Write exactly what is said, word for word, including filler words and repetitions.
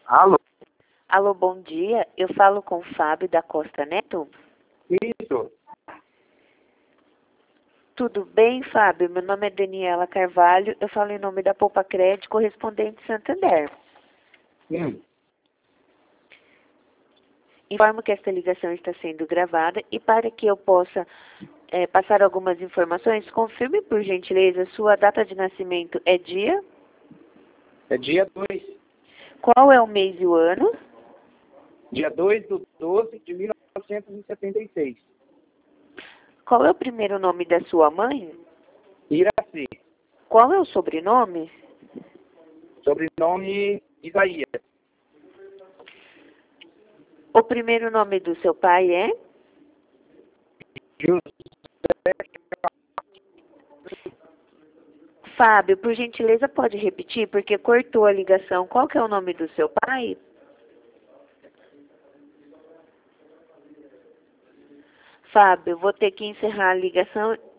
Alô? Alô, bom dia. Eu falo com o Fábio da Costa Neto. Isso. Tudo bem, Fábio? Meu nome é Daniela Carvalho. Eu falo em nome da Poupa Crédito, correspondente Santander. Hum. Informo que esta ligação está sendo gravada e para que eu possa é, passar algumas informações, confirme por gentileza, sua data de nascimento é dia? É dia dois. Qual é o mês e o ano? Dia dois do doze de mil novecentos e setenta e seis. Qual é o primeiro nome da sua mãe? Iraci. Qual é o sobrenome? Sobrenome Isaías. O primeiro nome do seu pai é? José. Fábio, por gentileza, pode repetir, porque cortou a ligação. Qual que é o nome do seu pai? Fábio, vou ter que encerrar a ligação